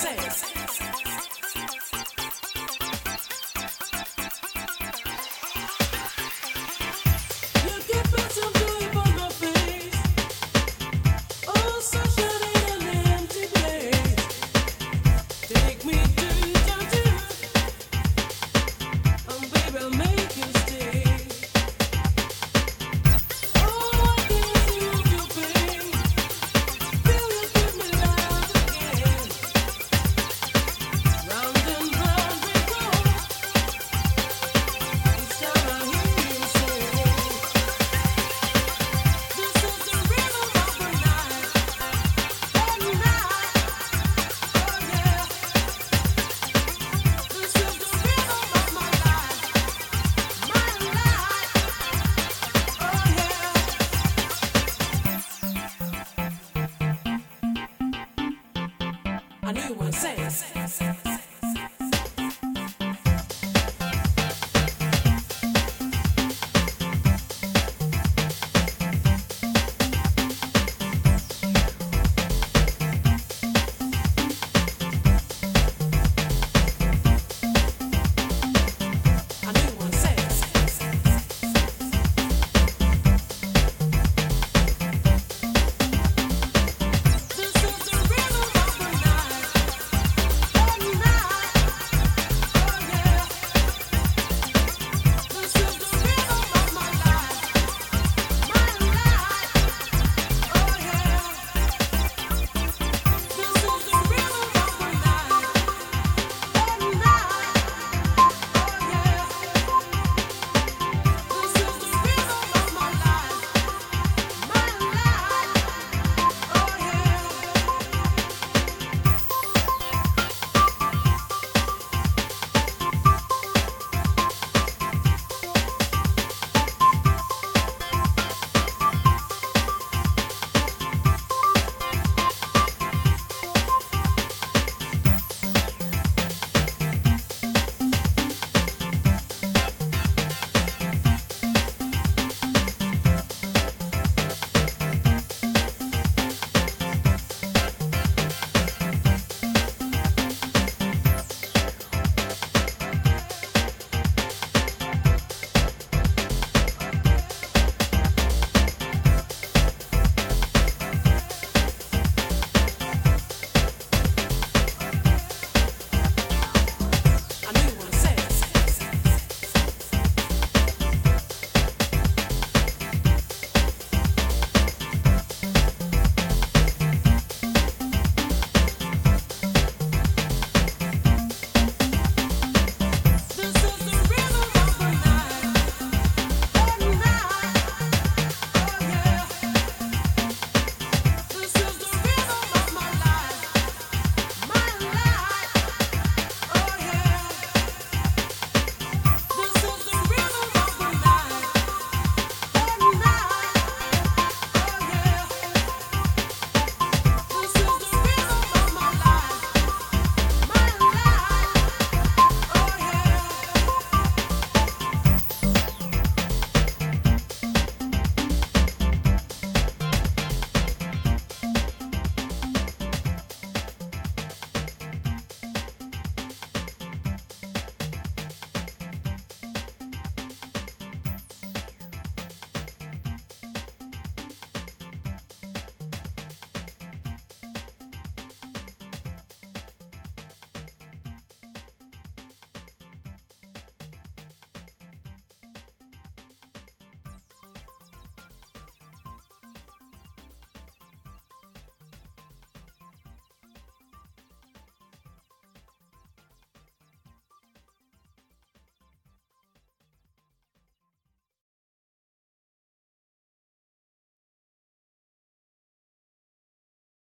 says. You can put some joy on my face. Oh, sunshine in an empty place. Take me to your baby, I'll make you stay. Oh, I can soothe your pain. Feel you give me love again. Round and round we go. Each time I hear you say, this is the rhythm of the night. At night, oh yeah. This is the rhythm of my life. My life, oh yeah. I knew you would say it.